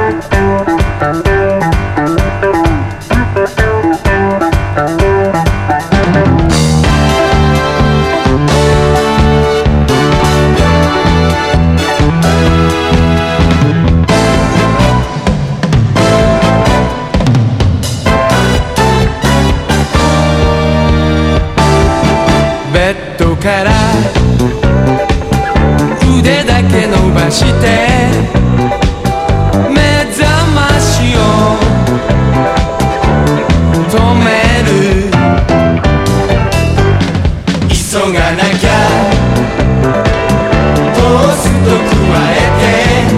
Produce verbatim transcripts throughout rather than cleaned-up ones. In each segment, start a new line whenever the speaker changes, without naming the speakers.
ベッドから腕だけ伸ばして目覚ましを止める。急がなきゃトースト加えて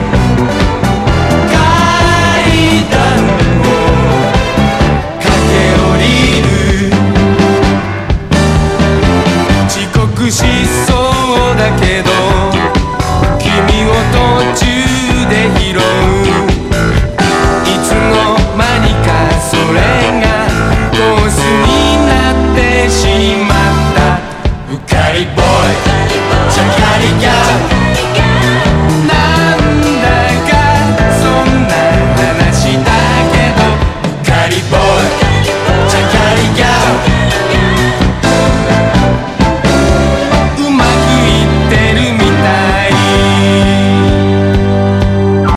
階段を駆け下りる。遅刻しそうだけど君を途中で拾う。いつの間にかそれがコースになってしまう。